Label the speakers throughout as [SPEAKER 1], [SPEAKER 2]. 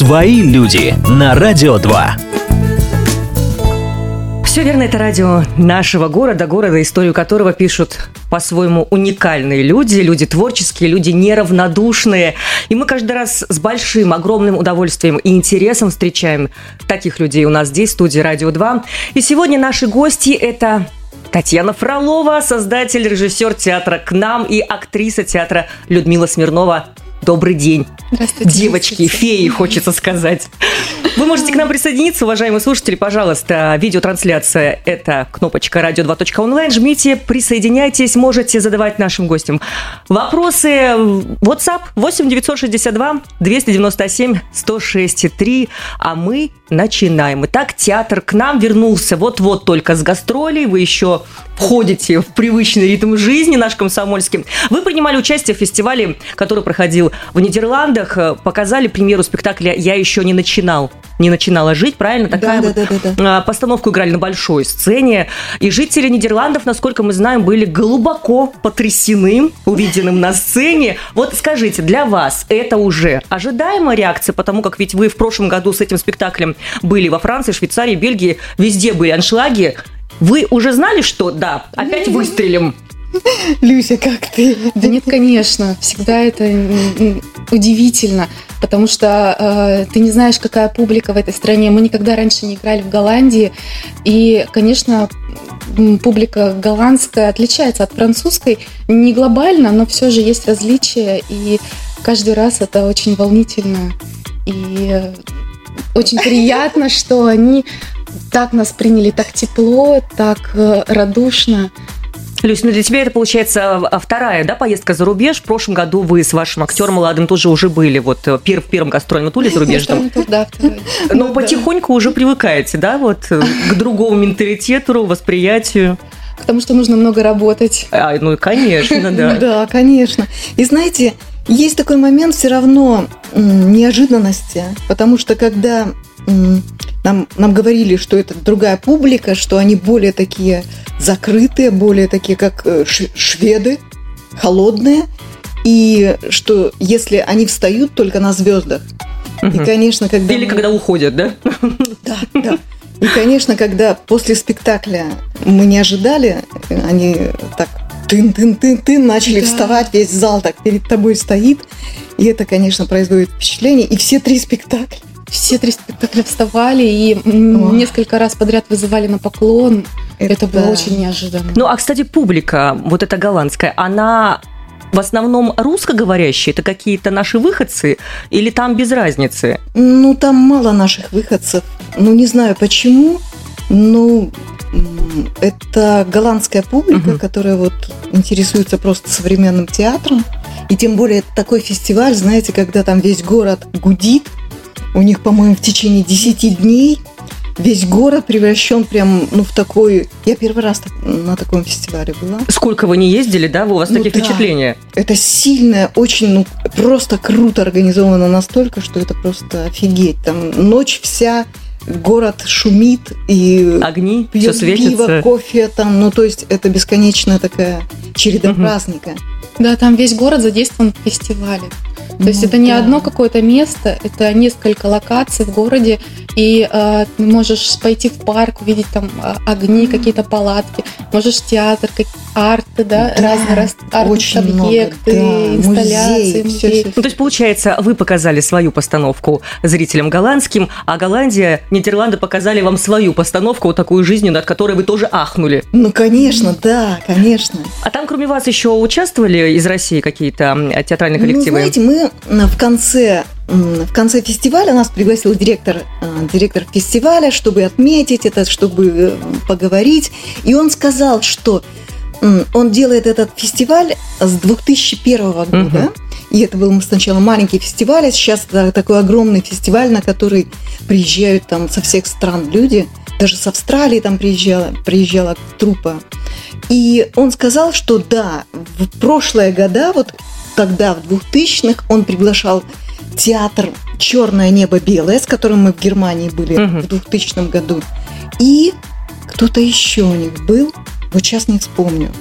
[SPEAKER 1] Свои люди на Радио 2.
[SPEAKER 2] Все верно, это радио нашего города, историю которого пишут по-своему уникальные люди творческие, люди неравнодушные. И мы каждый раз с большим, огромным удовольствием и интересом встречаем таких людей у нас здесь, в студии Радио 2. И сегодня наши гости – это Татьяна Фролова, создатель, режиссер театра «К нам» и актриса театра Людмила Смирнова. Добрый день.
[SPEAKER 3] Здравствуйте.
[SPEAKER 2] Девочки, феи, хочется сказать. Вы можете к нам присоединиться, уважаемые слушатели, пожалуйста. Видеотрансляция – это кнопочка radio2.online. Жмите, присоединяйтесь, можете задавать нашим гостям вопросы. WhatsApp 8 962 297 106 3. А мы начинаем. Итак, театр «К нам» вернулся вот-вот только с гастролей. Вы еще входите в привычный ритм жизни наш комсомольский. Вы принимали участие в фестивале, который проходил в Нидерландах. Показали премьеру спектакля «Я еще не начинала жить», правильно?
[SPEAKER 3] Да.
[SPEAKER 2] Постановку играли на большой сцене. И жители Нидерландов, насколько мы знаем, были глубоко потрясены увиденным на сцене. Вот скажите, для вас это уже ожидаемая реакция, потому как ведь вы в прошлом году с этим спектаклем были во Франции, Швейцарии, Бельгии, везде были аншлаги. Вы уже знали, что да, опять выстрелим?
[SPEAKER 3] Люся, как ты? Да нет, конечно. Всегда это удивительно, потому что ты не знаешь, какая публика в этой стране. Мы никогда раньше не играли в Голландии. И, конечно, публика голландская отличается от французской. Не глобально, но все же есть различия. И каждый раз это очень волнительно. И очень приятно, что они так нас приняли, так тепло, так радушно.
[SPEAKER 2] Люсь, ну для тебя это, получается, вторая, да, поездка за рубеж. В прошлом году вы с вашим актером молодым тоже уже были вот в первом гастрольном туре зарубежном.
[SPEAKER 3] Да, второй.
[SPEAKER 2] Но потихоньку уже привыкаете, да, вот к другому менталитету, восприятию.
[SPEAKER 3] Потому что нужно много работать.
[SPEAKER 2] Ну, конечно, да.
[SPEAKER 4] Да, конечно. И знаете, есть такой момент все равно неожиданности, потому что когда нам говорили, что это другая публика, что они более такие закрытые, более такие, как шведы, холодные, и что если они встают только на звездах, и, конечно, когда...
[SPEAKER 2] Или когда уходят, да?
[SPEAKER 4] Да. И, конечно, когда после спектакля мы не ожидали, они так тын-тын-тын-тын начали вставать, весь зал так перед тобой стоит, и это, конечно, производит впечатление. И все три спектакля
[SPEAKER 3] вставали и несколько раз подряд вызывали на поклон. Это было очень неожиданно.
[SPEAKER 2] Ну, а, кстати, публика, вот эта голландская, она в основном русскоговорящие? Это какие-то наши выходцы или там без разницы?
[SPEAKER 4] Ну, там мало наших выходцев. Ну, не знаю почему, но это голландская публика, которая вот интересуется просто современным театром. И тем более это такой фестиваль, знаете, когда там весь город гудит. У них, по-моему, в течение 10 дней весь город превращен прям, в такой... Я первый раз на таком фестивале была.
[SPEAKER 2] Сколько вы не ездили, да? У вас такие впечатления?
[SPEAKER 4] Это сильное, очень, просто круто организовано настолько, что это просто офигеть. Там ночь вся, город шумит и...
[SPEAKER 2] Огни,
[SPEAKER 4] пьет
[SPEAKER 2] все светится.
[SPEAKER 4] Пиво, кофе там, то есть это бесконечная такая череда праздника.
[SPEAKER 3] Да, там весь город задействован в фестивале. То есть это не одно какое-то место, это несколько локаций в городе, и ты можешь пойти в парк, увидеть там огни, какие-то палатки, можешь в театр, арты, разные арт-объекты, инсталляции, музеи.
[SPEAKER 2] Ну, то есть, получается, вы показали свою постановку зрителям голландским, а Голландия, Нидерланды показали вам свою постановку, вот такую жизнью, над которой вы тоже ахнули.
[SPEAKER 4] Ну, конечно, да, конечно.
[SPEAKER 2] А там, кроме вас, еще участвовали из России какие-то театральные коллективы?
[SPEAKER 4] Ну, знаете, мы в конце фестиваля нас пригласил директор фестиваля, чтобы отметить это, чтобы поговорить. И он сказал, что он делает этот фестиваль с 2001 года. И это был сначала маленький фестиваль, а сейчас такой огромный фестиваль, на который приезжают там со всех стран люди. Даже с Австралии там приезжала труппа. И он сказал, что да, в прошлые года, вот тогда, в 2000-х, он приглашал театр «Черное небо белое», с которым мы в Германии были в 2000 году. И кто-то еще у них был, вот сейчас не вспомню.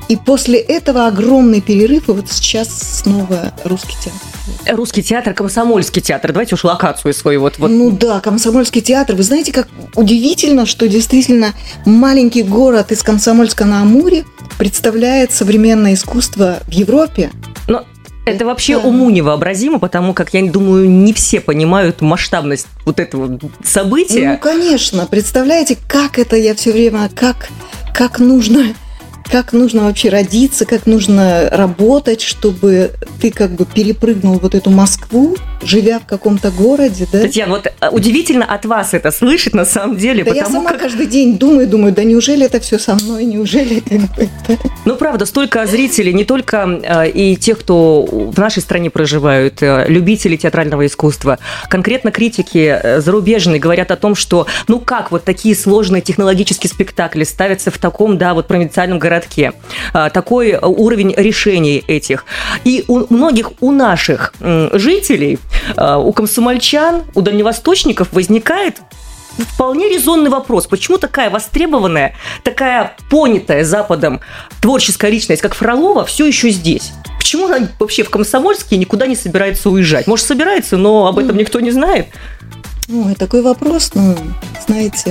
[SPEAKER 4] И после этого огромный перерыв, и вот сейчас снова русский театр.
[SPEAKER 2] Русский театр, Комсомольский театр. Давайте уж локацию свою вот.
[SPEAKER 4] Ну да, Комсомольский театр. Вы знаете, как удивительно, что действительно маленький город из Комсомольска-на-Амуре представляет современное искусство в Европе.
[SPEAKER 2] Но это вообще уму невообразимо, потому как, я думаю, не все понимают масштабность вот этого события.
[SPEAKER 4] Ну, конечно. Представляете, как это я все время, как нужно вообще родиться, как нужно работать, чтобы ты как бы перепрыгнул вот эту Москву, живя в каком-то городе, да?
[SPEAKER 2] Татьяна, вот удивительно от вас это слышать на самом деле.
[SPEAKER 4] Да, я сама каждый день думаю, да неужели это все со мной, неужели это...
[SPEAKER 2] Ну, правда, столько зрителей, не только и тех, кто в нашей стране проживают, любители театрального искусства, конкретно критики зарубежные говорят о том, что ну как вот такие сложные технологические спектакли ставятся в таком, да, вот провинциальном городке, такой уровень решений этих. И у многих, у наших жителей, у комсомольчан, у дальневосточников возникает вполне резонный вопрос. Почему такая востребованная, такая понятая Западом творческая личность, как Фролова, все еще здесь? Почему она вообще в Комсомольске никуда не собирается уезжать? Может, собирается, но об этом никто не знает?
[SPEAKER 4] Ой, такой вопрос, знаете...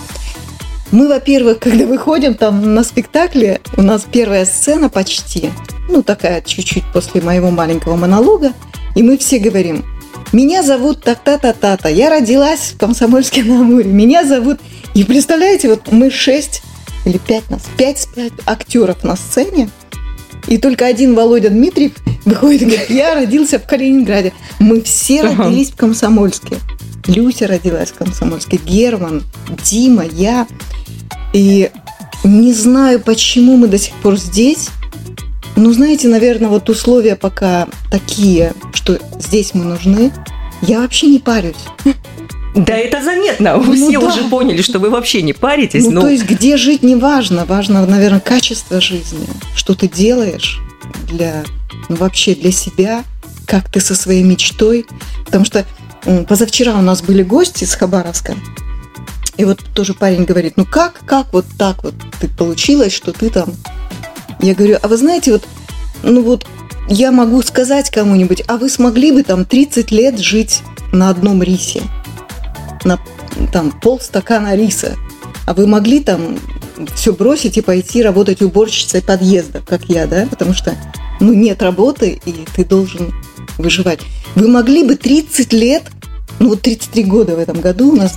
[SPEAKER 4] Мы, во-первых, когда выходим там на спектакле, у нас первая сцена почти, такая чуть-чуть после моего маленького монолога, и мы все говорим: меня зовут так-та-та-та-та, я родилась в Комсомольске-на-Амуре, меня зовут... И представляете, вот мы 6 или 5 нас, 5 актеров на сцене, и только один Володя Дмитриев выходит и говорит: я родился в Калининграде. Мы все родились в Комсомольске. Люся родилась в Комсомольске, Герман, Дима, я. И не знаю, почему мы до сих пор здесь. Знаете, наверное, вот условия пока такие, что здесь мы нужны. Я вообще не парюсь.
[SPEAKER 2] Да, это заметно. Вы все уже поняли, что вы вообще не паритесь.
[SPEAKER 4] То есть, где жить не важно. Важно, наверное, качество жизни. Что ты делаешь вообще для себя, как ты со своей мечтой. Потому что позавчера у нас были гости из Хабаровска. И вот тоже парень говорит: как вот так вот ты получилось, что ты там... Я говорю: а вы знаете, я могу сказать кому-нибудь: а вы смогли бы там 30 лет жить на одном рисе? На полстакана риса. А вы могли там все бросить и пойти работать уборщицей подъезда, как я, да? Потому что, нет работы, и ты должен выживать. Вы могли бы 30 лет, 33 года в этом году у нас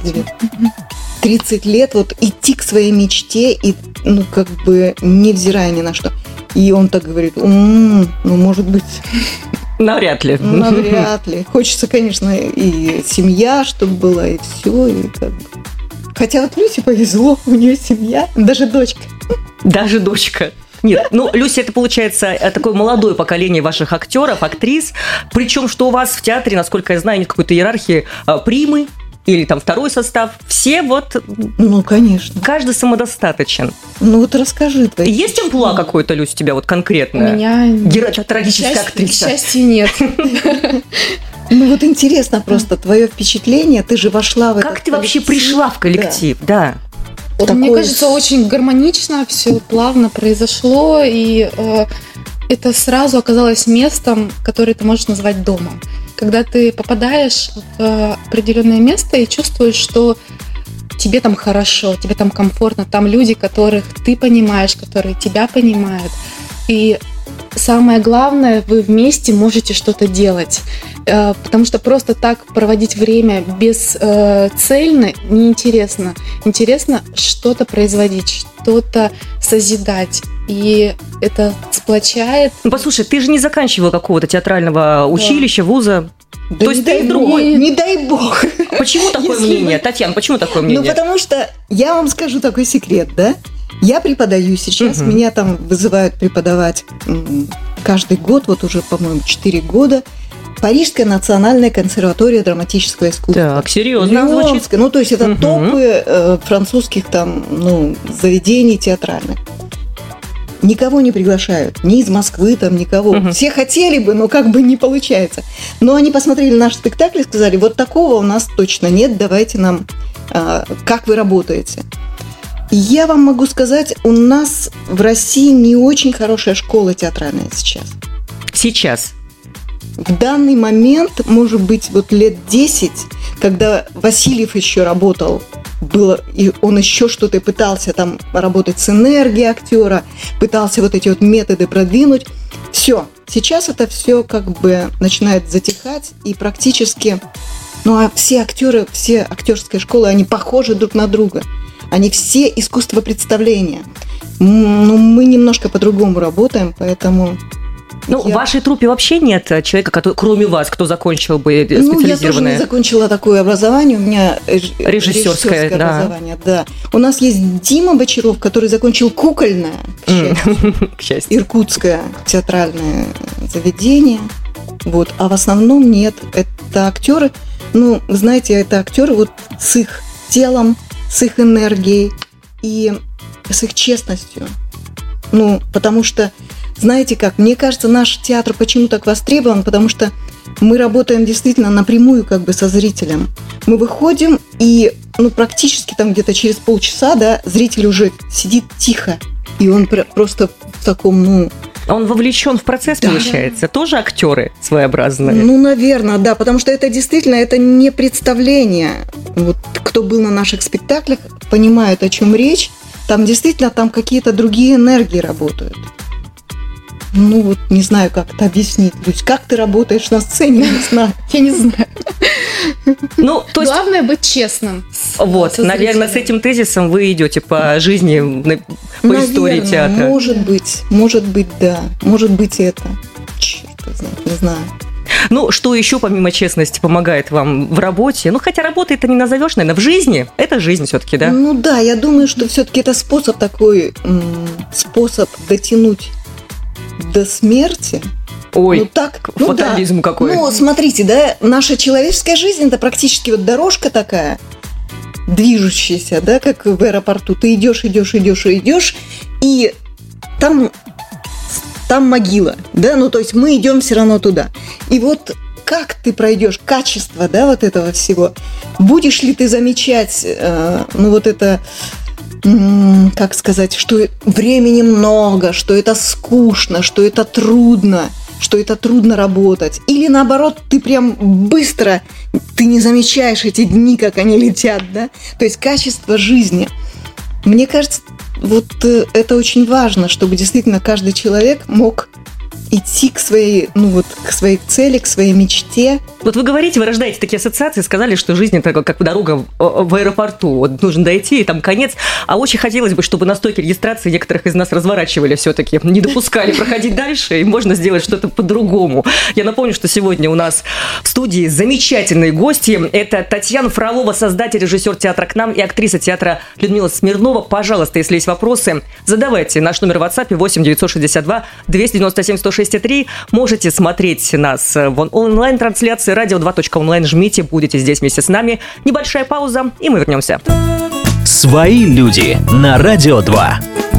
[SPEAKER 4] 30 лет идти к своей мечте и, невзирая ни на что. И он так говорит: может быть...
[SPEAKER 2] Навряд ли.
[SPEAKER 4] Навряд ли. Хочется, конечно, и семья, чтобы была, и все, и как бы... Хотя Люсе повезло, у нее семья, даже дочка.
[SPEAKER 2] Даже дочка. Нет, Люся, это получается такое молодое поколение ваших актеров, актрис. Причем, что у вас в театре, насколько я знаю, нет какой-то иерархии, примы или там второй состав. Все
[SPEAKER 4] конечно.
[SPEAKER 2] Каждый самодостаточен.
[SPEAKER 4] Расскажи.
[SPEAKER 2] Есть амплуа какой-то, Люся, у тебя конкретное?
[SPEAKER 3] У меня...
[SPEAKER 2] Трагическая актриса.
[SPEAKER 3] К счастью, нет.
[SPEAKER 4] Интересно просто твое впечатление. Ты же вошла в этот коллектив.
[SPEAKER 2] Как ты вообще пришла в коллектив? Да.
[SPEAKER 3] Мне кажется, очень гармонично все плавно произошло, и это сразу оказалось местом, которое ты можешь назвать домом. Когда ты попадаешь в определенное место и чувствуешь, что тебе там хорошо, тебе там комфортно, там люди, которых ты понимаешь, которые тебя понимают. И самое главное, вы вместе можете что-то делать. Потому что просто так проводить время бесцельно неинтересно. Интересно что-то производить, что-то созидать. И это сплочает.
[SPEAKER 2] Послушай, ты же не заканчивала какого-то театрального училища, вуза.
[SPEAKER 4] Да.
[SPEAKER 2] То есть ты другой.
[SPEAKER 4] Не дай бог.
[SPEAKER 2] Почему такое мнение? Татьяна, почему такое мнение?
[SPEAKER 4] Потому что я вам скажу такой секрет, да? Я преподаю сейчас, меня там вызывают преподавать каждый год, уже, по-моему, 4 года. Парижская национальная консерватория драматического искусства.
[SPEAKER 2] Так, серьезно звучит.
[SPEAKER 4] То есть это топы французских заведений театральных. Никого не приглашают, ни из Москвы никого. Все хотели бы, но не получается. Но они посмотрели наш спектакль и сказали: вот такого у нас точно нет, давайте нам, как вы работаете. Я вам могу сказать, у нас в России не очень хорошая школа театральная сейчас.
[SPEAKER 2] Сейчас.
[SPEAKER 4] В данный момент, может быть, вот лет 10, когда Васильев еще работал, и он еще что-то пытался там работать с энергией актера, пытался вот эти вот методы продвинуть. Все, сейчас это все как бы начинает затихать, и практически, а все актеры, все актерские школы, они похожи друг на друга. Они все искусство представления. Мы немножко по-другому работаем, поэтому...
[SPEAKER 2] В вашей труппе вообще нет человека, кроме вас, кто закончил бы специализированное?
[SPEAKER 4] Я тоже не закончила такое образование, у меня режиссерское образование, да. У нас есть Дима Бочаров, который закончил кукольное, к счастью, иркутское театральное заведение, а в основном нет. Это актеры, знаете, это актеры вот с их телом, с их энергией и с их честностью. Потому что, знаете как, мне кажется, наш театр почему так востребован, потому что мы работаем действительно напрямую как бы со зрителем. Мы выходим, и практически там где-то через полчаса, да, зритель уже сидит тихо, и он просто в таком,
[SPEAKER 2] Он вовлечен в процесс, да, получается? Тоже актеры своеобразные?
[SPEAKER 4] Наверное, да, потому что это действительно, это не представление. Вот кто был на наших спектаклях, понимает, о чем речь. Там действительно какие-то другие энергии работают. Не знаю, как это объяснить. То есть, как ты работаешь на сцене, не знаю.
[SPEAKER 3] Я не знаю.
[SPEAKER 2] То есть...
[SPEAKER 3] Главное быть честным.
[SPEAKER 2] Наверное, с этим тезисом вы идете по жизни, по истории театра.
[SPEAKER 4] Может быть, да. Может быть, это. Черт знает, не знаю.
[SPEAKER 2] Что еще помимо честности помогает вам в работе? Хотя работа это не назовешь, наверное, в жизни. Это жизнь все-таки, да?
[SPEAKER 4] Да, я думаю, что все-таки это способ такой, способ дотянуть до смерти.
[SPEAKER 2] Ой, фатализм
[SPEAKER 4] да.
[SPEAKER 2] какой.
[SPEAKER 4] Смотрите, да, наша человеческая жизнь это практически дорожка такая, движущаяся, да, как в аэропорту. Ты идешь, и там могила, да, то есть мы идем все равно туда. И как ты пройдешь качество, да, вот этого всего, будешь ли ты замечать, как сказать, что времени много, что это скучно, что это трудно работать. Или наоборот, ты прям быстро, ты не замечаешь эти дни, как они летят, да? То есть качество жизни. Мне кажется, это очень важно, чтобы действительно каждый человек мог идти к своей, к своей цели, к своей мечте.
[SPEAKER 2] Вы говорите, вы рождаете такие ассоциации, сказали, что жизнь это как дорога в аэропорту, нужно дойти, и там конец. А очень хотелось бы, чтобы на стойке регистрации некоторых из нас разворачивали все-таки, не допускали проходить дальше, и можно сделать что-то по-другому. Я напомню, что сегодня у нас в студии замечательные гости. Это Татьяна Фролова, создатель, режиссер театра «К нам» и актриса театра Людмила Смирнова. Пожалуйста, если есть вопросы, задавайте. Наш номер в WhatsApp 8 962 297 106 3. Можете смотреть нас в онлайн-трансляции radio2.online. Жмите, будете здесь вместе с нами. Небольшая пауза, и мы вернемся.
[SPEAKER 1] Свои люди на Радио 2.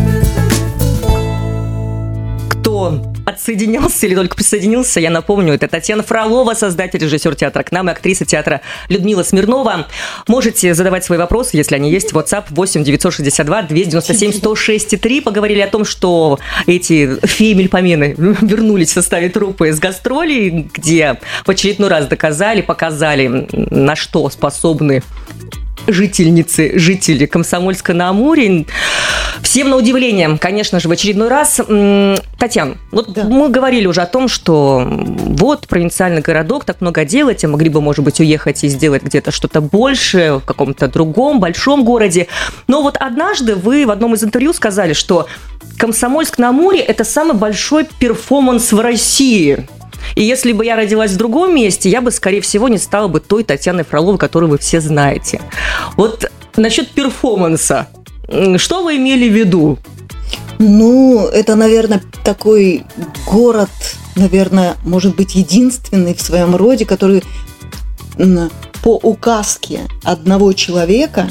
[SPEAKER 2] Кто отсоединялся или только присоединился, я напомню, это Татьяна Фролова, создатель, режиссер театра «К нам» и актриса театра Людмила Смирнова. Можете задавать свои вопросы, если они есть, в WhatsApp 8 962 297 106 3. Поговорили о том, что эти феи-мельпомены вернулись в составе труппы с гастролей, где в очередной раз показали, на что способны жители Комсомольска-на-Амуре. Всем на удивление, конечно же, в очередной раз. Татьяна,
[SPEAKER 4] да.
[SPEAKER 2] Мы говорили уже о том, что провинциальный городок, так много делаете, могли бы, может быть, уехать и сделать где-то что-то большее в каком-то другом, большом городе. Но однажды вы в одном из интервью сказали, что Комсомольск-на-Амуре – это самый большой перформанс в России. И если бы я родилась в другом месте, я бы, скорее всего, не стала бы той Татьяной Фроловой, которую вы все знаете. Насчет перформанса. Что вы имели в виду?
[SPEAKER 4] Это, наверное, такой город, наверное, может быть, единственный в своем роде, который по указке одного человека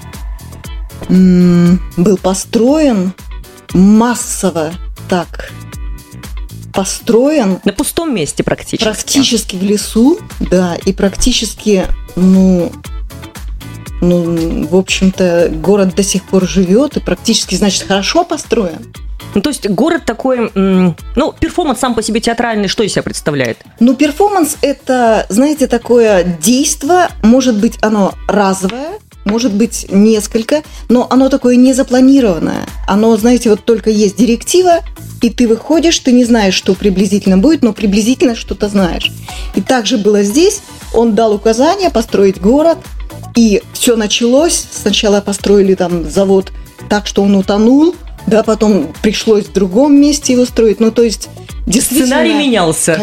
[SPEAKER 4] был построен массово так. Построен...
[SPEAKER 2] На пустом месте практически.
[SPEAKER 4] Практически в лесу, да, и практически, в общем-то, город до сих пор живет и практически, значит, хорошо построен.
[SPEAKER 2] Ну, то есть город такой, перформанс сам по себе театральный, что из себя представляет?
[SPEAKER 4] Перформанс – это, знаете, такое действо, может быть, оно разовое, может быть, несколько, но оно такое незапланированное. Оно, знаете, вот только есть директива, и ты выходишь, ты не знаешь, что приблизительно будет, но приблизительно что-то знаешь. И так же было здесь. Он дал указание построить город, и все началось. Сначала построили там завод так, что он утонул, да, потом пришлось в другом месте его строить. То есть, действительно...
[SPEAKER 2] Сценарий менялся.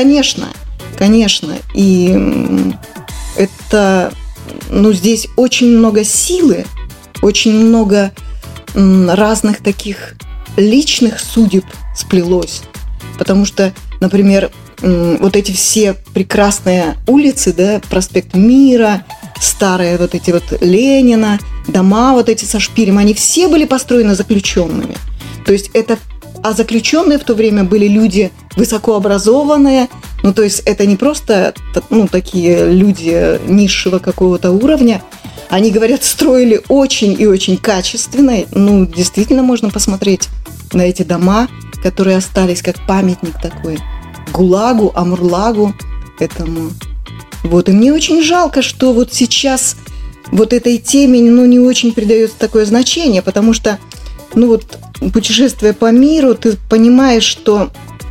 [SPEAKER 4] Конечно. И это... здесь очень много силы, очень много разных таких личных судеб сплелось. Потому что, например, вот эти все прекрасные улицы, да, проспект Мира, старые вот эти вот Ленина, дома вот эти со шпилем, они все были построены заключенными. То есть а заключенные в то время были люди высокообразованные, то есть это не просто такие люди низшего какого-то уровня. Они, говорят, строили очень и очень качественно. Действительно можно посмотреть на эти дома, которые остались как памятник такой ГУЛАГу, Амурлагу этому. И мне очень жалко, что вот сейчас вот этой теме не очень придается такое значение, потому что путешествуя по миру, ты понимаешь, что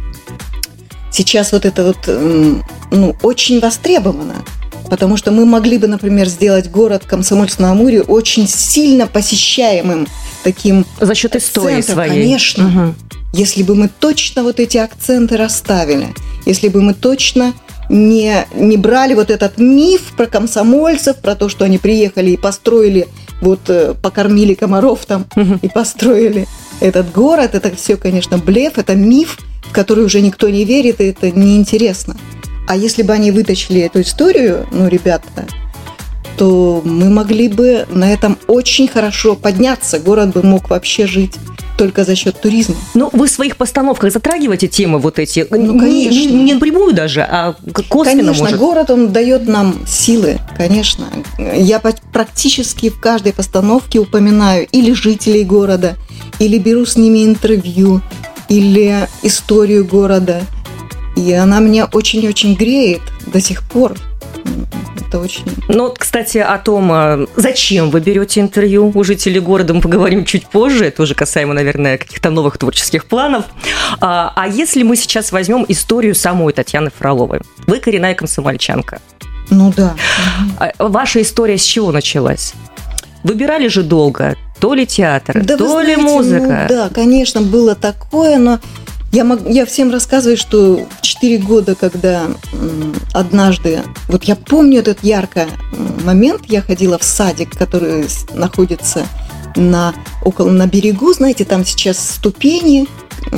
[SPEAKER 4] сейчас вот это очень востребовано. Потому что мы могли бы, например, сделать город Комсомольск-на-Амуре очень сильно посещаемым таким
[SPEAKER 2] за счет истории своей.
[SPEAKER 4] Конечно. Угу. Если бы мы точно вот эти акценты расставили, если бы мы точно не брали вот этот миф про комсомольцев, про то, что они приехали и построили, покормили комаров там и построили этот город, это все, конечно, блеф, это миф, в который уже никто не верит, и это неинтересно. А если бы они вытащили эту историю, ребята, то мы могли бы на этом очень хорошо подняться. Город бы мог вообще жить только за счет туризма.
[SPEAKER 2] Вы в своих постановках затрагиваете темы вот эти?
[SPEAKER 4] Конечно.
[SPEAKER 2] Не напрямую даже, а косвенно,
[SPEAKER 4] конечно,
[SPEAKER 2] может?
[SPEAKER 4] Город, он дает нам силы, конечно. Я практически в каждой постановке упоминаю или жителей города, или беру с ними интервью, или историю города. И она меня очень-очень греет до сих пор. Это очень...
[SPEAKER 2] Кстати, о том, зачем вы берете интервью у жителей города, мы поговорим чуть позже. Это уже касаемо, наверное, каких-то новых творческих планов. А если мы сейчас возьмем историю самой Татьяны Фроловой? Вы коренная комсомольчанка.
[SPEAKER 4] Да.
[SPEAKER 2] Ваша история с чего началась? Выбирали же долго. То ли театр, то ли музыка.
[SPEAKER 4] Да, конечно, было такое, но... Я всем рассказываю, что в 4 года, когда однажды, я помню этот яркий момент, я ходила в садик, который находится на берегу, знаете, там сейчас ступени,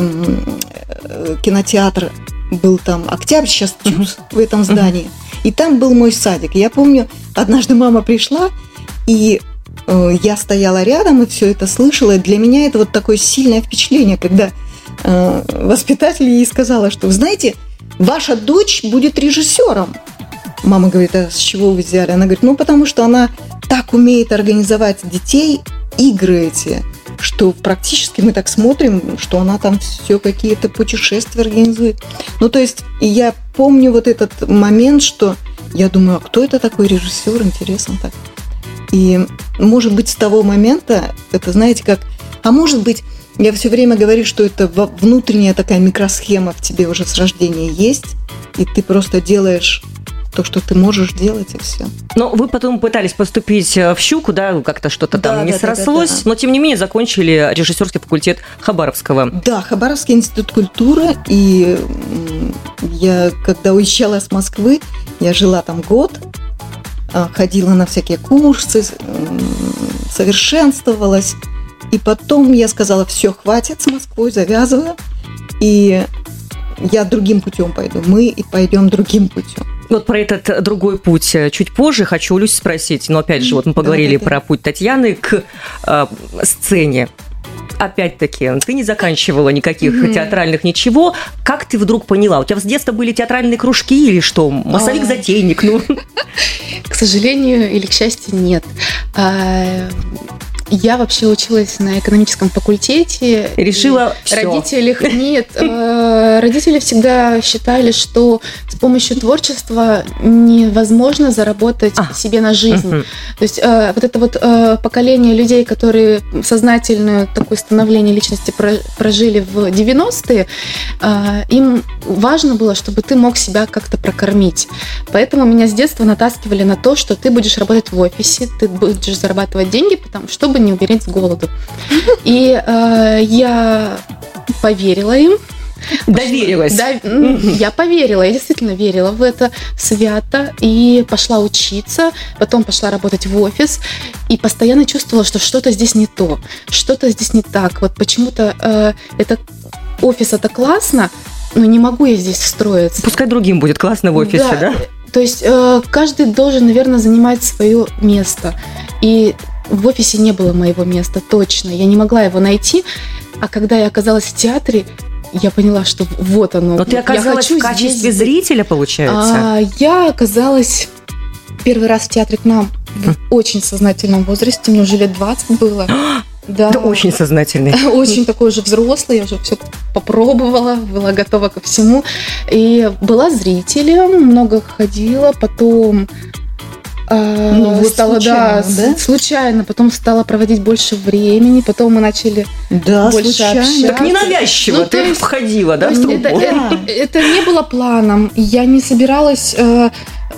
[SPEAKER 4] кинотеатр был там, Октябрь, сейчас ТЮЗ в этом здании, и там был мой садик. Я помню, однажды мама пришла, и я стояла рядом и все это слышала, и для меня это такое сильное впечатление, когда воспитатель ей сказала, что, вы знаете, ваша дочь будет режиссером. Мама говорит, а с чего вы взяли? Она говорит, потому что она так умеет организовать детей, игры эти, что практически мы так смотрим, что она там все какие-то путешествия организует. То есть, и я помню этот момент, что я думаю, а кто это такой режиссер? Интересно так. И, может быть, с того момента, это, знаете, как... А может быть, я все время говорю, что это внутренняя такая микросхема в тебе уже с рождения есть, и ты просто делаешь то, что ты можешь делать, и все.
[SPEAKER 2] Но вы потом пытались поступить в «Щуку», да, как-то что-то там не срослось, но тем не менее закончили режиссерский факультет Хабаровского.
[SPEAKER 4] Да, Хабаровский институт культуры, и я, когда уезжала с Москвы, я жила там год, ходила на всякие курсы, совершенствовалась. И потом я сказала, все, хватит с Москвой, завязываю, и я другим путем пойду. Мы пойдем другим путем.
[SPEAKER 2] Про этот другой путь чуть позже хочу у Люси спросить. Но опять же, мы поговорили про путь Татьяны к сцене. Опять-таки, ты не заканчивала никаких театральных ничего. Как ты вдруг поняла? У тебя с детства были театральные кружки или что? Массовик-затейник?
[SPEAKER 3] К сожалению или к счастью, нет. Я вообще училась на экономическом факультете.
[SPEAKER 2] Решила
[SPEAKER 3] Родители всегда считали, что с помощью творчества невозможно заработать себе на жизнь. То есть вот это вот поколение людей, которые сознательное такое становление личности прожили в 90-е, им важно было, чтобы ты мог себя как-то прокормить. Поэтому меня с детства натаскивали на то, что ты будешь работать в офисе, ты будешь зарабатывать деньги, чтобы не умереть с голоду. И я поверила им.
[SPEAKER 2] Доверилась.
[SPEAKER 3] Я поверила, я действительно верила в это свято и пошла учиться, потом пошла работать в офис и постоянно чувствовала, что что-то здесь не то, что-то здесь не так. Вот почему-то офис это классно, но не могу я здесь встроиться.
[SPEAKER 2] Пускай другим будет классно в офисе, да?
[SPEAKER 3] То есть каждый должен, наверное, занимать свое место. И в офисе не было моего места, точно. Я не могла его найти. А когда я оказалась в театре, я поняла, что вот оно.
[SPEAKER 2] Но ты оказалась в качестве зрителя, получается?
[SPEAKER 3] Я оказалась первый раз в театре к нам в очень сознательном возрасте. Мне уже лет 20 было. Да.
[SPEAKER 2] Ты очень сознательный.
[SPEAKER 3] Очень такой уже взрослый, я уже все попробовала, была готова ко всему. И была зрителем, много ходила, потом стала, случайно, потом стала проводить больше времени, потом мы начали больше общаться.
[SPEAKER 2] Так ненавязчиво, ты входила, да, в труппу?
[SPEAKER 3] Это не было планом, я не собиралась... я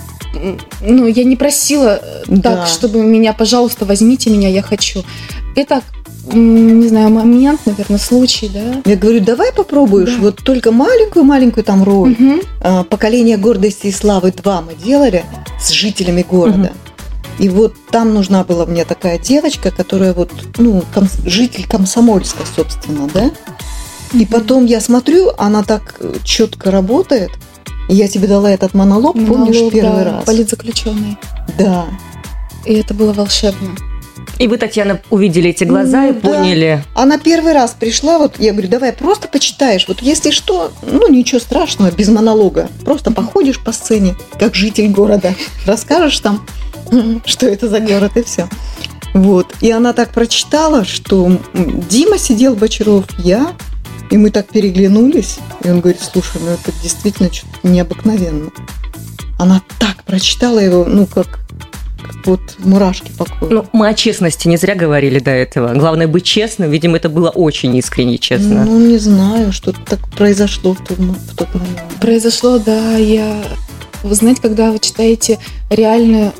[SPEAKER 3] не просила так, чтобы меня, пожалуйста, возьмите меня, я хочу. Это, не знаю, момент, наверное, случай, да.
[SPEAKER 4] Я говорю, давай попробуешь, вот только маленькую там роль. «Поколение гордости и славы 2» мы делали с жителями города. И вот там нужна была мне такая девочка, которая житель Комсомольска, собственно, да. И потом я смотрю, она так четко работает. Я тебе дала этот монолог, помнишь, первый раз?
[SPEAKER 3] Политзаключенный.
[SPEAKER 4] Да.
[SPEAKER 3] И это было волшебно.
[SPEAKER 2] И вы, Татьяна, увидели эти глаза и поняли.
[SPEAKER 4] Она первый раз пришла, я говорю, давай просто почитаешь. Вот если что, ничего страшного, без монолога. Просто походишь по сцене, как житель города. Расскажешь там, что это за город, и все. Вот. И она так прочитала, что Дима сидел, Бочаров, я, и мы так переглянулись. И он говорит, слушай, это действительно что-то необыкновенно. Она так прочитала его, как мурашки по коже.
[SPEAKER 2] Мы о честности не зря говорили до этого. Главное быть честным. Видимо, это было очень искренне честно.
[SPEAKER 4] Не знаю, что-то так произошло в тот момент.
[SPEAKER 3] Произошло, да. Вы знаете, когда вы читаете реальную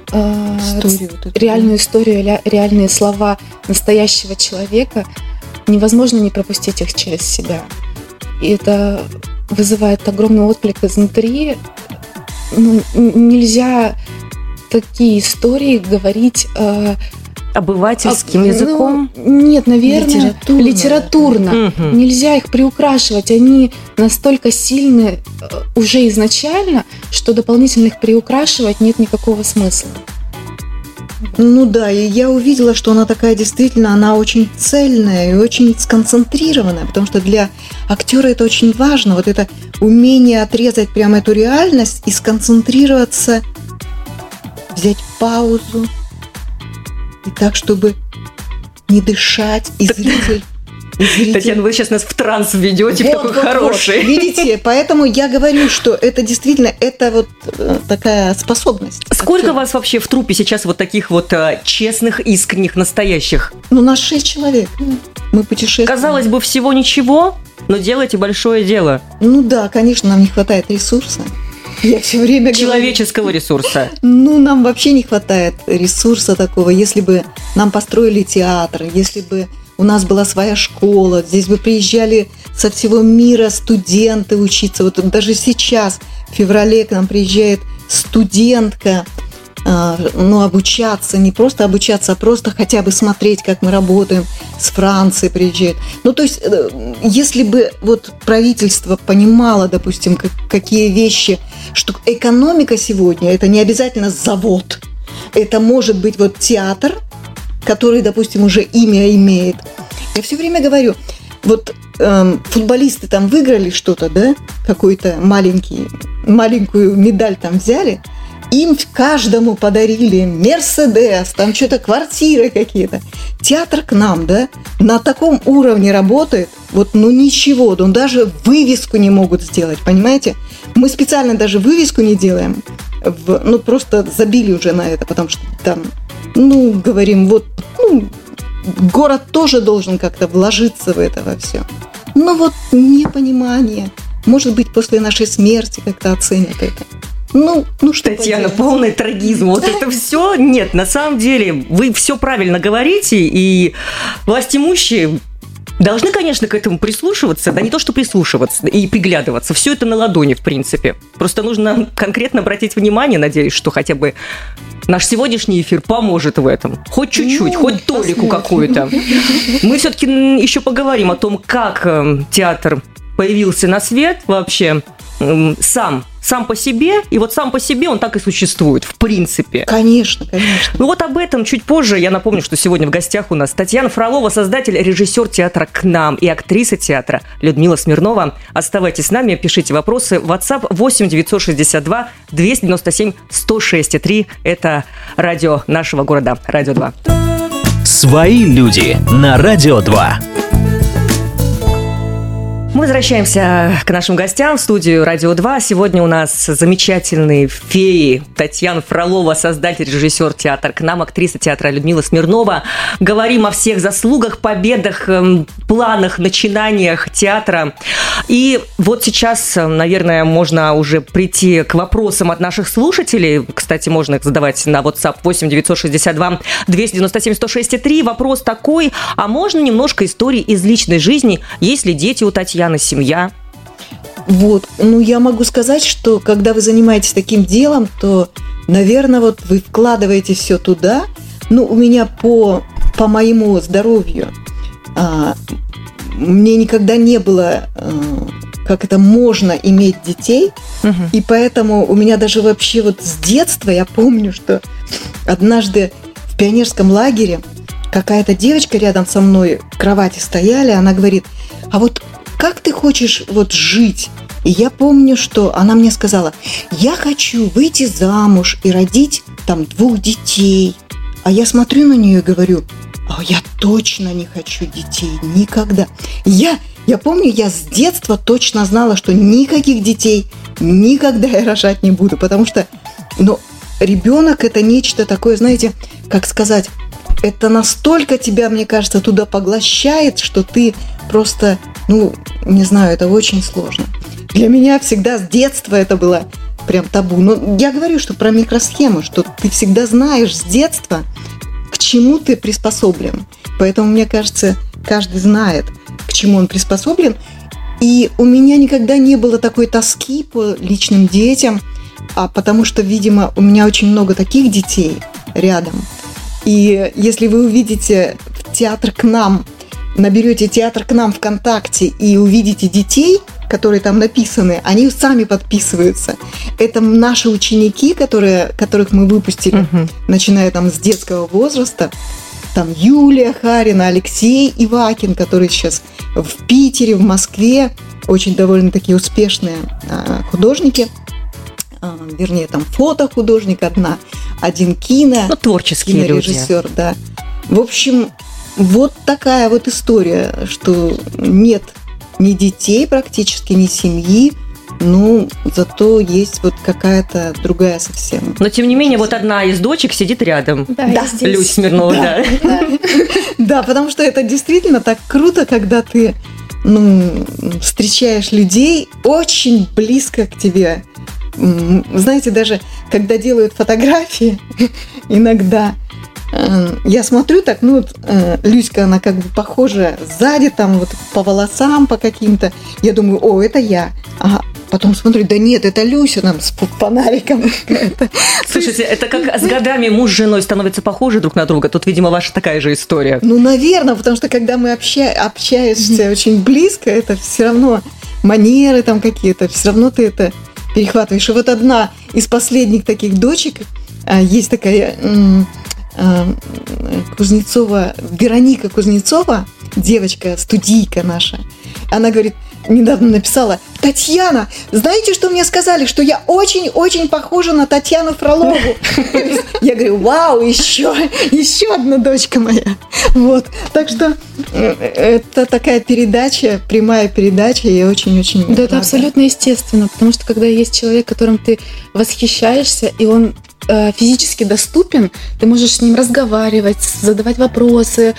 [SPEAKER 3] историю, реальные слова настоящего человека, невозможно не пропустить их через себя. И это вызывает огромный отклик изнутри. Нельзя такие истории говорить
[SPEAKER 2] обывательским языком?
[SPEAKER 3] Нет, наверное, литературно. Да. Нельзя их приукрашивать. Они настолько сильны уже изначально, что дополнительно их приукрашивать нет никакого смысла.
[SPEAKER 4] И я увидела, что она такая действительно, она очень цельная и очень сконцентрированная, потому что для актера это очень важно, вот это умение отрезать прямо эту реальность и сконцентрироваться, взять паузу, и так, чтобы не дышать, и зритель...
[SPEAKER 2] Татьяна, вы сейчас нас в транс введете, такой хороший.
[SPEAKER 4] Видите, поэтому я говорю, что это действительно, это такая способность.
[SPEAKER 2] Сколько вас вообще в труппе сейчас таких честных, искренних, настоящих?
[SPEAKER 4] Нас 6 человек. Мы путешествуем.
[SPEAKER 2] Казалось бы, всего ничего, но делаете большое дело.
[SPEAKER 4] Да, конечно, нам не хватает ресурса. Я все время
[SPEAKER 2] человеческого ресурса.
[SPEAKER 4] Нам вообще не хватает ресурса такого. Если бы нам построили театр, если бы у нас была своя школа, здесь бы приезжали со всего мира студенты учиться. Даже сейчас, в феврале, к нам приезжает студентка, обучаться, не просто обучаться, а просто хотя бы смотреть, как мы работаем. С Франции приезжает. То есть, если бы правительство понимало, допустим, какие вещи, что экономика сегодня, это не обязательно завод. Это может быть театр, который, допустим, уже имя имеет. Я все время говорю, футболисты там выиграли что-то, да, какую-то маленькую медаль там взяли, им каждому подарили Мерседес, там что-то квартиры какие-то. Театр к нам, да, на таком уровне работает, вот, ну ничего, ну даже вывеску не могут сделать, понимаете? Мы специально даже вывеску не делаем, ну просто забили уже на это, потому что там, ну, говорим, вот, ну, город тоже должен как-то вложиться в это во все. Но вот непонимание. Может быть, после нашей смерти как-то оценят это. Ну что
[SPEAKER 2] Татьяна,
[SPEAKER 4] поделать?
[SPEAKER 2] полный трагизм. Вот это все. Нет, на самом деле, вы все правильно говорите, и властимущие должны, конечно, к этому прислушиваться, да не то, что прислушиваться и приглядываться. Все это на ладони, в принципе. Просто нужно конкретно обратить внимание, надеюсь, что хотя бы наш сегодняшний эфир поможет в этом. Хоть чуть-чуть, хоть толику какую-то. Мы все-таки еще поговорим о том, как театр появился на свет вообще сам по себе, и вот сам по себе он так и существует, в принципе.
[SPEAKER 4] Конечно, конечно.
[SPEAKER 2] Ну вот об этом чуть позже. Я напомню, что сегодня в гостях у нас Татьяна Фролова, создатель, режиссер театра «К нам» и актриса театра Людмила Смирнова. Оставайтесь с нами, пишите вопросы. WhatsApp 8 962 297 106 3. Это радио нашего города, Радио 2.
[SPEAKER 1] «Свои люди» на Радио 2.
[SPEAKER 2] Мы возвращаемся к нашим гостям в студию Радио 2. Сегодня у нас замечательные феи. Татьяна Фролова, создатель, режиссер театра «К нам», актриса театра Людмила Смирнова. Говорим о всех заслугах, победах, планах, начинаниях театра. И вот сейчас, наверное, можно уже прийти к вопросам от наших слушателей. Кстати, можно их задавать на WhatsApp 8 962 297 106 3. Вопрос такой: а можно немножко истории из личной жизни, есть ли дети у Татьяны, семья?
[SPEAKER 4] Вот, ну я могу сказать, что когда вы занимаетесь таким делом, то, наверное, вот вы вкладываете все туда. Ну, у меня по моему здоровью мне никогда не было, как это можно иметь детей, и поэтому у меня даже вообще вот с детства я помню, что однажды в пионерском лагере какая-то девочка рядом со мной в кровати стояли, она говорит: а вот как ты хочешь вот жить? И я помню, что она мне сказала: я хочу выйти замуж и родить там 2 детей. А я смотрю на нее и говорю: а я точно не хочу детей, никогда. Я помню, я с детства точно знала, что никаких детей никогда я рожать не буду, потому что, ну, ребенок это нечто такое, знаете, как сказать, это настолько тебя, мне кажется, туда поглощает, что ты просто, ну, не знаю, это очень сложно. Для меня всегда с детства это было прям табу. Но я говорю, что про микросхему, что ты всегда знаешь с детства, к чему ты приспособлен. Поэтому, мне кажется, каждый знает, к чему он приспособлен. И у меня никогда не было такой тоски по личным детям, потому что, видимо, у меня очень много таких детей рядом. И если вы увидите театр «К нам», наберете «Театр к нам» ВКонтакте и увидите детей, которые там написаны, они сами подписываются. Это наши ученики, которых мы выпустили, начиная там с детского возраста. Там Юлия Харина, Алексей Ивакин, которые сейчас в Питере, в Москве, очень довольно-таки успешные художники. Вернее, там фотохудожник один
[SPEAKER 2] творческие
[SPEAKER 4] кинорежиссер, люди. Да. В общем, вот такая вот история, что нет ни детей практически, ни семьи, ну, зато есть вот какая-то другая совсем.
[SPEAKER 2] Но, тем не менее, вот одна из дочек сидит рядом.
[SPEAKER 3] Да.
[SPEAKER 2] Люся Смирнова, да.
[SPEAKER 4] Да, потому что это действительно так круто, когда ты, встречаешь людей очень близко к тебе. Знаете, даже когда делают фотографии, иногда я смотрю так, Люська, она как бы похожа сзади, там вот по волосам, по каким-то. Я думаю, о, это я. Ага. Потом смотрю, да нет, это Люся нам с фонариком.
[SPEAKER 2] Слушайте, это как с годами муж с женой становятся похожи друг на друга. Тут, видимо, ваша такая же история.
[SPEAKER 4] Ну, наверное, потому что когда мы общаешься очень близко, это все равно манеры там какие-то, все равно ты это перехватываешь. И вот одна из последних таких дочек, есть такая Кузнецова, Вероника Кузнецова, девочка, студийка наша, она говорит: недавно написала: Татьяна, знаете, что мне сказали? Что я очень-очень похожа на Татьяну Фролову. Я говорю: вау, еще одна дочка моя. Вот. Так что это такая передача, прямая передача, и я очень-очень
[SPEAKER 3] Да,
[SPEAKER 4] рада.
[SPEAKER 3] это абсолютно естественно, потому что когда есть человек, которым ты восхищаешься, и он физически доступен, ты можешь с ним разговаривать, задавать вопросы,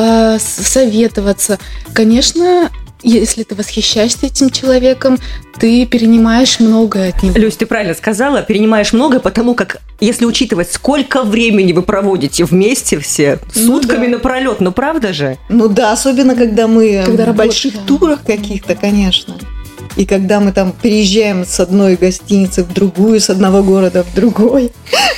[SPEAKER 3] советоваться. Конечно, если ты восхищаешься этим человеком, ты перенимаешь многое от него.
[SPEAKER 2] Люсь, ты правильно сказала, перенимаешь многое, потому как, если учитывать, сколько времени вы проводите вместе все, сутками
[SPEAKER 4] да.
[SPEAKER 2] напролет, ну правда же?
[SPEAKER 4] Ну да, особенно когда мы
[SPEAKER 3] Когда
[SPEAKER 4] в больших
[SPEAKER 3] работаем.
[SPEAKER 4] турах каких-то, конечно. И когда мы там переезжаем с одной гостиницы в другую, с одного города в другой,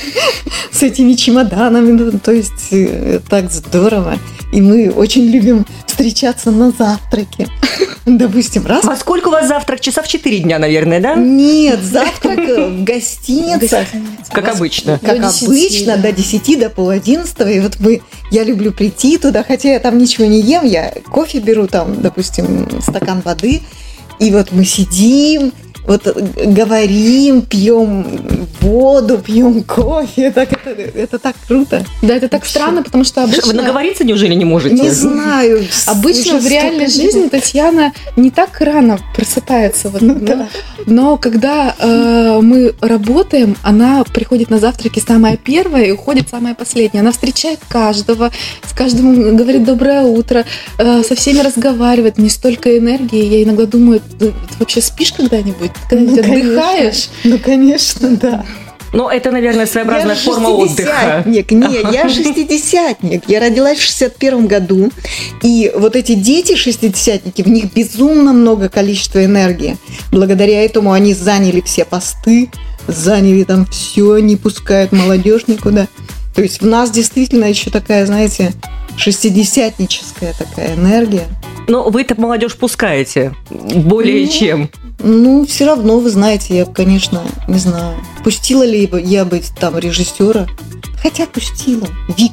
[SPEAKER 4] с этими чемоданами, ну, то есть так здорово. И мы очень любим встречаться на завтраке. Допустим, раз.
[SPEAKER 2] Во сколько у вас завтрак? Часа в 4 дня, наверное, да?
[SPEAKER 4] Нет, завтрак в гостиницах.
[SPEAKER 2] Как обычно.
[SPEAKER 4] Как
[SPEAKER 3] До 10,
[SPEAKER 4] обычно,
[SPEAKER 3] да.
[SPEAKER 4] до 10, до 10:30. И вот я люблю прийти туда, хотя я там ничего не ем, я кофе беру, там, допустим, стакан воды, и вот мы сидим, вот говорим, пьем воду, пьем кофе, это так круто.
[SPEAKER 3] Да, это так странно, потому что
[SPEAKER 2] Вы
[SPEAKER 3] обычно...
[SPEAKER 2] наговориться неужели не можете?
[SPEAKER 4] Не знаю.
[SPEAKER 3] Обычно
[SPEAKER 4] уже
[SPEAKER 3] в реальной
[SPEAKER 4] столько
[SPEAKER 3] жизни
[SPEAKER 4] лет.
[SPEAKER 3] Татьяна не так рано просыпается. Вот,
[SPEAKER 4] Ну
[SPEAKER 3] да.
[SPEAKER 4] да.
[SPEAKER 3] Но когда мы работаем, она приходит на завтраки самая первая и уходит самая последняя. Она встречает каждого, с каждым говорит доброе утро, со всеми разговаривает. Не столько энергии. Я иногда думаю, ты вообще спишь когда-нибудь? Когда-нибудь отдыхаешь?
[SPEAKER 4] Ну, конечно, да.
[SPEAKER 2] Ну, это, наверное, своеобразная
[SPEAKER 4] Я
[SPEAKER 2] форма отдыха.
[SPEAKER 4] шестидесятник. Не, я шестидесятник. Я родилась в 61 году. И вот эти дети шестидесятники, в них безумно много количества энергии. Благодаря этому они заняли все посты, заняли там все, не пускают молодежь никуда. То есть в нас действительно еще такая, знаете, шестидесятническая такая энергия.
[SPEAKER 2] Но вы-то молодежь пускаете. Более
[SPEAKER 4] Ну,
[SPEAKER 2] чем.
[SPEAKER 4] Ну, все равно, вы знаете, я, конечно, не знаю, пустила ли я бы там режиссера. Хотя пустила.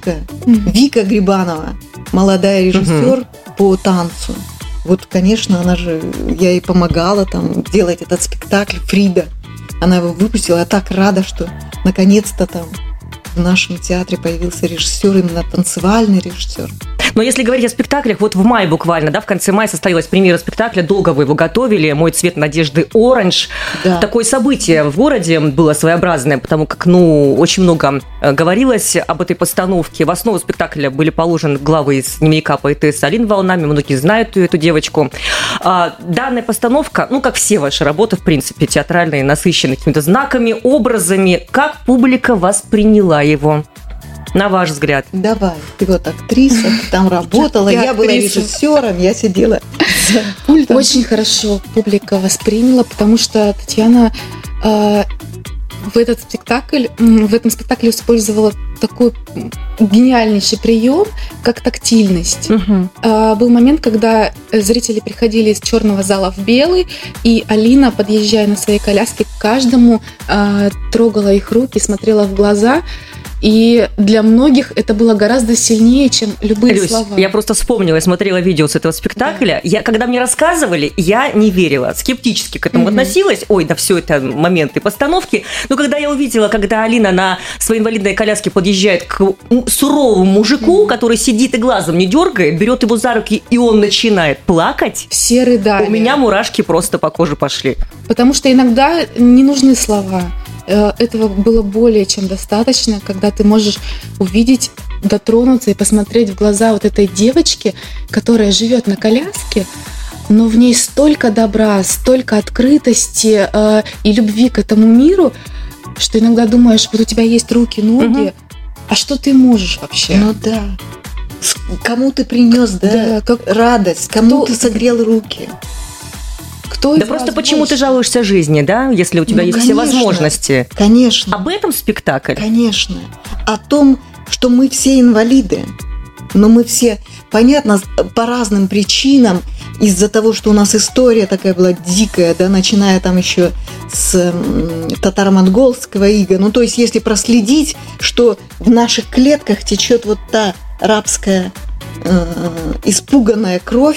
[SPEAKER 4] Вика Грибанова, молодая режиссер по танцу. Вот, конечно, она же, я ей помогала там делать этот спектакль «Фрида». Она его выпустила. Я так рада, что наконец-то там в нашем театре появился режиссер, именно танцевальный режиссер.
[SPEAKER 2] Но если говорить о спектаклях, вот в мае буквально, да, в конце мая состоялась премьера спектакля, долго вы его готовили, «Мой цвет надежды оранж».
[SPEAKER 4] Да.
[SPEAKER 2] Такое событие в городе было своеобразное, потому как, очень много говорилось об этой постановке. В основу спектакля были положены главы из дневника поэтессы Алины Волнами, многие знают эту девочку. Данная постановка, как все ваши работы, в принципе, театральные, насыщены какими-то знаками, образами. Как публика восприняла его? На ваш взгляд.
[SPEAKER 4] Давай, ты вот актриса, ты там работала,
[SPEAKER 3] Я
[SPEAKER 4] я была
[SPEAKER 3] актриса.
[SPEAKER 4] режиссером, я сидела за пультом.
[SPEAKER 3] Очень хорошо публика восприняла, потому что Татьяна в этом спектакле использовала такой гениальнейший прием, как тактильность. Был момент, когда зрители приходили из черного зала в белый, и Алина, подъезжая на своей коляске, к каждому трогала их руки, смотрела в глаза. И для многих это было гораздо сильнее, чем любые
[SPEAKER 2] Люсь,
[SPEAKER 3] слова.
[SPEAKER 2] я просто вспомнила, я смотрела видео с этого спектакля. Когда мне рассказывали, я не верила, скептически к этому относилась. Ой, да все это моменты постановки. Но когда я увидела, когда Алина на своей инвалидной коляске подъезжает к суровому мужику, который сидит и глазом не дергает, берет его за руки, и он начинает плакать,
[SPEAKER 3] Все рыдали.
[SPEAKER 2] у меня мурашки просто по коже пошли.
[SPEAKER 3] Потому что иногда не нужны слова. Этого было более чем достаточно, когда ты можешь увидеть, дотронуться и посмотреть в глаза вот этой девочки, которая живет на коляске, но в ней столько добра, столько открытости и любви к этому миру, что иногда думаешь, вот у тебя есть руки, ноги, а что ты можешь вообще?
[SPEAKER 4] Ну да. Кому ты принес, да, радость, кому ты согрел руки.
[SPEAKER 3] Кто
[SPEAKER 2] Да
[SPEAKER 3] из
[SPEAKER 2] просто
[SPEAKER 3] вас
[SPEAKER 2] почему
[SPEAKER 3] больше?
[SPEAKER 2] ты жалуешься жизни, да, если у тебя есть все
[SPEAKER 4] конечно.
[SPEAKER 2] возможности?
[SPEAKER 4] Конечно.
[SPEAKER 2] Об этом спектакль?
[SPEAKER 4] Конечно. О том, что мы все инвалиды, но мы все, понятно, по разным причинам, из-за того, что у нас история такая была дикая, да, начиная там еще с татаро-монгольского ига. Ну, то есть, если проследить, что в наших клетках течет вот та рабская испуганная кровь,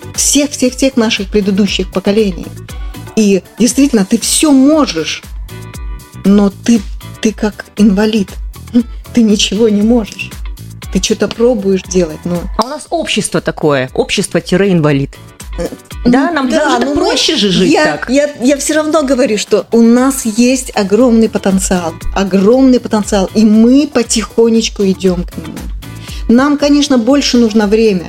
[SPEAKER 4] всех наших предыдущих поколений. И действительно, ты все можешь, но ты как инвалид, ты ничего не можешь. Ты что-то пробуешь делать, но...
[SPEAKER 2] А у нас общество такое, общество-инвалид. Да, нам проще же жить так.
[SPEAKER 4] Я все равно говорю, что у нас есть огромный потенциал, и мы потихонечку идем к нему. Нам, конечно, больше нужно время,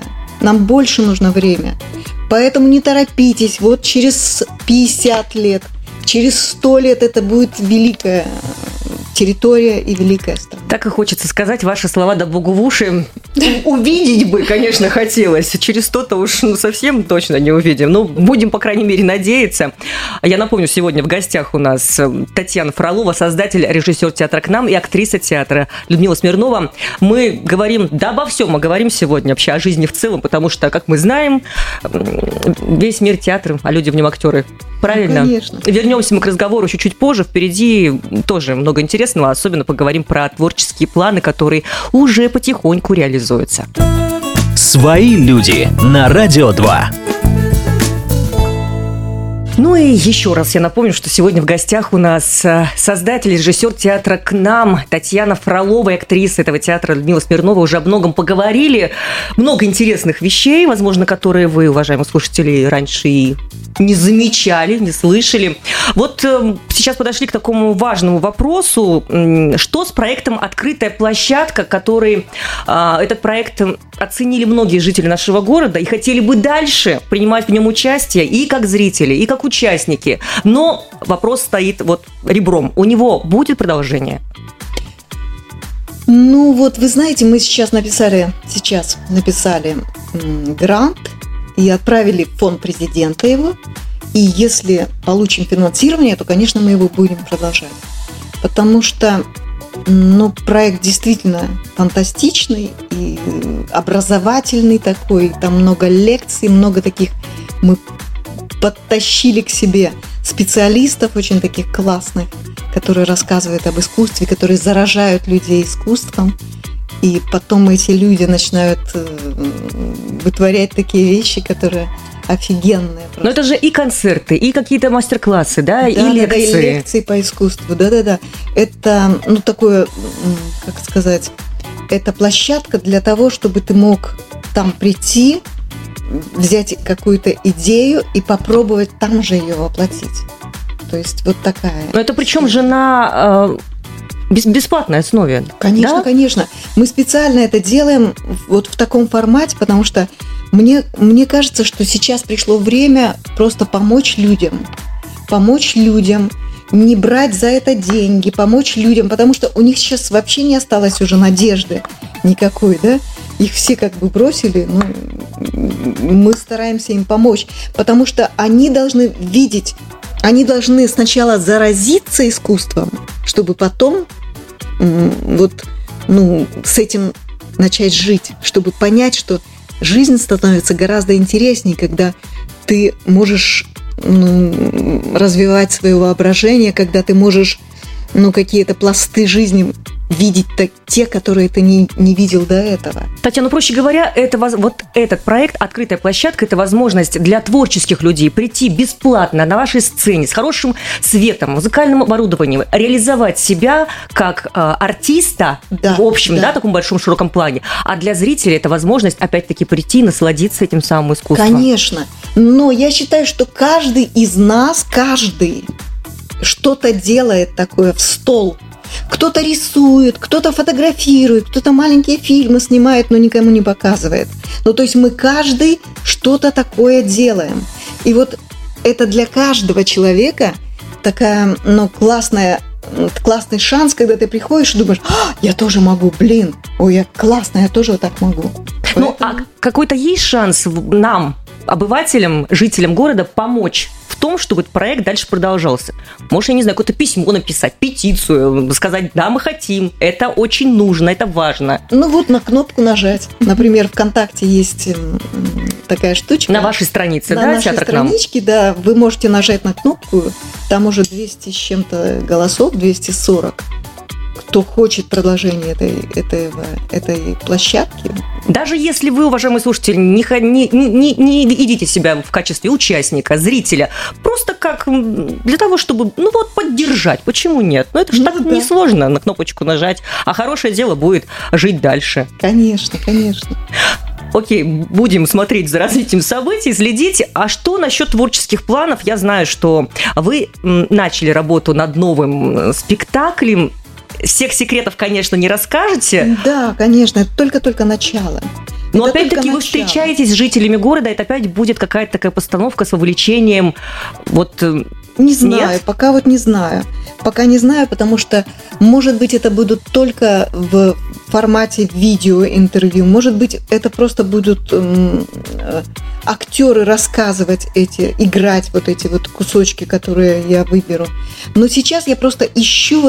[SPEAKER 4] поэтому не торопитесь, вот через 50 лет, через 100 лет это будет великая территория и великая страна.
[SPEAKER 2] Так и хочется сказать ваши слова да богу в уши. Увидеть бы, конечно, хотелось. Через 100-то уж совсем точно не увидим. Ну, будем, по крайней мере, надеяться. Я напомню, сегодня в гостях у нас Татьяна Фролова, создатель, режиссер театра «К нам» и актриса театра Людмила Смирнова. Мы говорим, да обо всем мы говорим сегодня, вообще о жизни в целом, потому что, как мы знаем, весь мир театра, а люди в нем актеры. Правильно?
[SPEAKER 4] Ну, конечно.
[SPEAKER 2] Вернемся мы к разговору еще чуть позже. Впереди тоже много интересного. Особенно поговорим про творческие планы, которые уже потихоньку реализуются.
[SPEAKER 1] Свои люди на Радио 2.
[SPEAKER 2] Ну и еще раз я напомню, что сегодня в гостях у нас создатель, режиссер театра «К нам» Татьяна Фролова, и актриса этого театра Людмила Смирнова. Уже о многом поговорили. Много интересных вещей, возможно, которые вы, уважаемые слушатели, раньше и не замечали, не слышали. Вот сейчас подошли к такому важному вопросу. Что с проектом «Открытая площадка», который этот проект оценили многие жители нашего города и хотели бы дальше принимать в нем участие и как зрители, и как участники. Но вопрос стоит вот ребром. У него будет продолжение?
[SPEAKER 4] Ну вот, вы знаете, мы сейчас написали грант и отправили в фонд президента его. И если получим финансирование, то, конечно, мы его будем продолжать. Потому что проект действительно фантастичный и образовательный такой. Там много лекций, много таких. Мы подтащили к себе специалистов очень таких классных, которые рассказывают об искусстве, которые заражают людей искусством. И потом эти люди начинают вытворять такие вещи, которые офигенные. Просто.
[SPEAKER 2] Но это же и концерты, и какие-то мастер-классы, да, и лекции.
[SPEAKER 4] Да, и лекции по искусству, да. Это, такое, как сказать, это площадка для того, чтобы ты мог там прийти, взять какую-то идею и попробовать там же ее воплотить. То есть вот такая.
[SPEAKER 2] Но это причем же на бесплатной основе.
[SPEAKER 4] Конечно,
[SPEAKER 2] да?
[SPEAKER 4] Конечно. Мы специально это делаем вот в таком формате, потому что мне кажется, что сейчас пришло время просто помочь людям, не брать за это деньги, помочь людям, потому что у них сейчас вообще не осталось уже надежды никакой, да? Их все как бы бросили, мы стараемся им помочь, потому что они должны видеть, они должны сначала заразиться искусством, чтобы потом с этим начать жить, чтобы понять, что жизнь становится гораздо интереснее, когда ты можешь развивать свое воображение, когда ты можешь какие-то пласты жизни видеть те, которые ты не видел до этого.
[SPEAKER 2] Татьяна, проще говоря, вот этот проект «Открытая площадка» – это возможность для творческих людей прийти бесплатно на вашей сцене с хорошим светом, музыкальным оборудованием, реализовать себя как артиста в общем, таком большом широком плане. А для зрителей это возможность, опять-таки, прийти и насладиться этим самым искусством.
[SPEAKER 4] Конечно. Но я считаю, что каждый из нас, что-то делает такое в стол. Кто-то рисует, кто-то фотографирует, кто-то маленькие фильмы снимает, но никому не показывает. То есть мы каждый что-то такое делаем. И вот это для каждого человека такая, классный шанс, когда ты приходишь и думаешь, я тоже могу, я классно, я тоже вот так могу.
[SPEAKER 2] А какой-то есть шанс нам, обывателям, жителям города, помочь в том, чтобы этот проект дальше продолжался? Может, я не знаю, какое-то письмо написать, петицию, сказать, да, мы хотим, это очень нужно, это важно.
[SPEAKER 4] На кнопку нажать. Например, ВКонтакте есть такая штучка.
[SPEAKER 2] На вашей странице,
[SPEAKER 4] на нашей страничке, да, вы можете нажать на кнопку, там уже 200 с чем-то голосов, 240. кто хочет продолжения этой площадки.
[SPEAKER 2] Даже если вы, уважаемый слушатель, не видите себя в качестве участника, зрителя, просто как для того, чтобы, поддержать, почему нет? Это же так несложно на кнопочку нажать, а хорошее дело будет жить дальше.
[SPEAKER 4] Конечно, конечно.
[SPEAKER 2] Окей, будем смотреть за развитием событий, следить. А что насчет творческих планов? Я знаю, что вы начали работу над новым спектаклем. Всех секретов, конечно, не расскажете.
[SPEAKER 4] Да, конечно, это только начало.
[SPEAKER 2] Но опять-таки вы встречаетесь с жителями города, это опять будет какая-то такая постановка с вовлечением.
[SPEAKER 4] Не знаю, пока не знаю. Пока не знаю, потому что, может быть, это будут только в формате видеоинтервью, может быть, это просто будут актеры рассказывать играть эти кусочки, которые я выберу. Но сейчас я просто ищу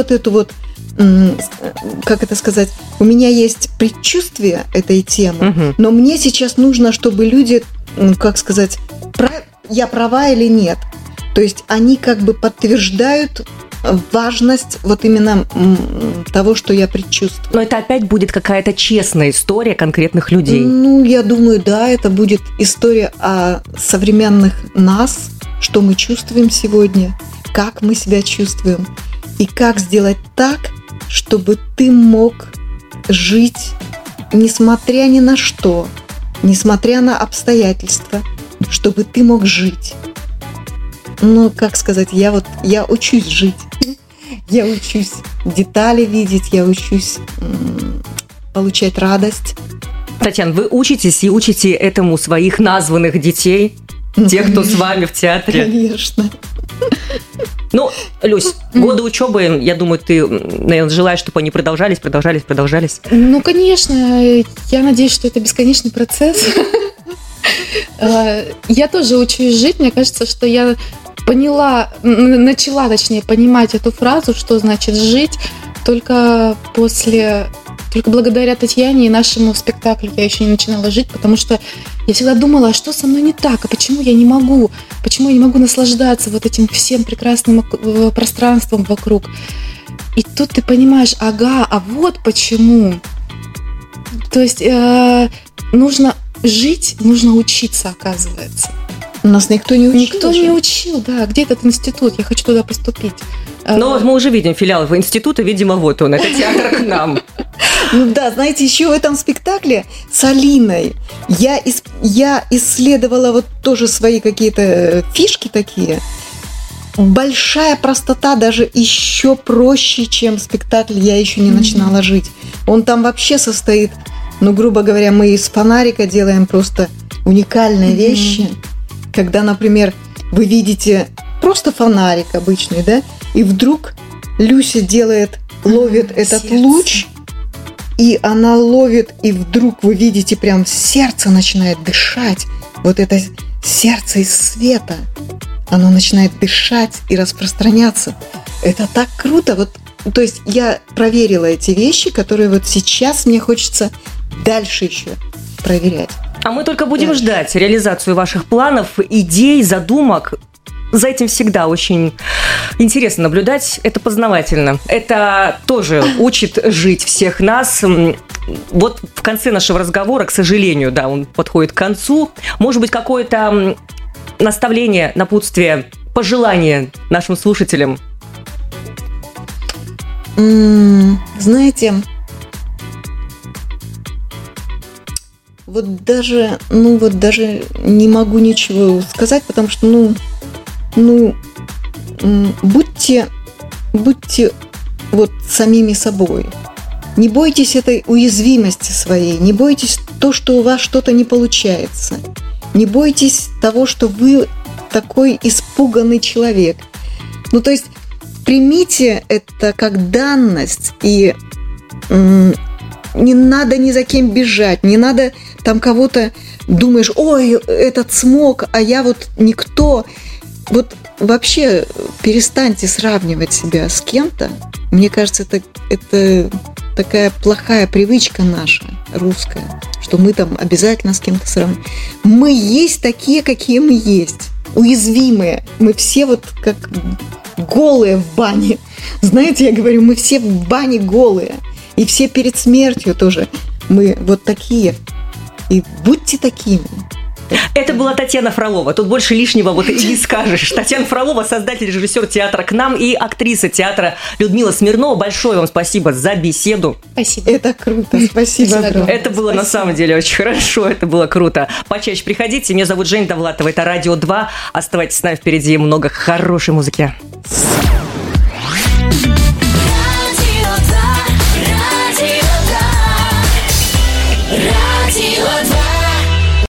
[SPEAKER 4] как это сказать, у меня есть предчувствие этой темы, но мне сейчас нужно, чтобы люди, как сказать, я права или нет. То есть они как бы подтверждают важность именно того, что я предчувствую.
[SPEAKER 2] Но это опять будет какая-то честная история конкретных людей.
[SPEAKER 4] Я думаю, да, это будет история о современных нас, что мы чувствуем сегодня, как мы себя чувствуем, и как сделать так, чтобы ты мог жить, несмотря ни на что, несмотря на обстоятельства, чтобы ты мог жить. Как сказать, я учусь жить. Я учусь детали видеть, я учусь получать радость.
[SPEAKER 2] Татьяна, вы учитесь и учите этому своих названных детей, тех, кто с вами в театре?
[SPEAKER 4] Конечно.
[SPEAKER 2] Люсь, годы учебы, я думаю, ты, наверное, желаешь, чтобы они продолжались.
[SPEAKER 3] Конечно, я надеюсь, что это бесконечный процесс. Я тоже учусь жить. Мне кажется, что я начала понимать эту фразу, что значит жить, только благодаря Татьяне и нашему спектаклю я еще не начинала жить, потому что я всегда думала, а что со мной не так, а почему я не могу наслаждаться этим всем прекрасным пространством вокруг. И тут ты понимаешь, а вот почему. То есть нужно жить, нужно учиться, оказывается.
[SPEAKER 4] Нас никто не учил.
[SPEAKER 3] Никто не учил, да. Где этот институт? Я хочу туда поступить.
[SPEAKER 2] Но мы уже видим филиал института, видимо, вот он, это театр к нам.
[SPEAKER 4] Да, знаете, еще в этом спектакле с Алиной я исследовала тоже свои какие-то фишки такие. Большая простота, даже еще проще, чем спектакль «Я еще не начинала жить». Он там вообще состоит, грубо говоря, мы из фонарика делаем просто уникальные вещи. Когда, например, вы видите просто фонарик обычный, да, и вдруг Люся ловит этот луч, и она ловит, и вдруг вы видите, прям сердце начинает дышать. Это сердце из света, оно начинает дышать и распространяться. Это так круто. То есть я проверила эти вещи, которые сейчас мне хочется дальше еще проверять.
[SPEAKER 2] А мы только будем ждать реализацию ваших планов, идей, задумок. За этим всегда очень интересно наблюдать. Это познавательно. Это тоже учит жить всех нас. В конце нашего разговора, к сожалению, он подходит к концу. Может быть, какое-то наставление, напутствие, пожелание нашим слушателям?
[SPEAKER 4] Знаете, даже не могу ничего сказать, потому что, будьте самими собой. Не бойтесь этой уязвимости своей, не бойтесь то, что у вас что-то не получается. Не бойтесь того, что вы такой испуганный человек. То есть примите это как данность, и не надо ни за кем бежать, не надо там кого-то думаешь, ой, этот смог, а я никто. Вообще перестаньте сравнивать себя с кем-то. Мне кажется, это такая плохая привычка наша, русская, что мы там обязательно с кем-то сравниваем. Мы есть такие, какие мы есть. уязвимые, мы все вот как голые в бане. Знаете, я говорю, мы все в бане голые. И все перед смертью тоже. Мы вот такие. И будьте такими.
[SPEAKER 2] Это была Татьяна Фролова. Тут больше лишнего вот и не скажешь. Татьяна Фролова, создатель, режиссер театра «К нам» и актриса театра Людмила Смирнова. Большое вам спасибо за беседу.
[SPEAKER 3] Спасибо.
[SPEAKER 4] Это круто. Спасибо огромное.
[SPEAKER 2] Это было на самом деле очень хорошо. Это было круто. Почаще приходите. Меня зовут Женя Довлатова. Это Радио 2. Оставайтесь с нами, впереди много хорошей музыки.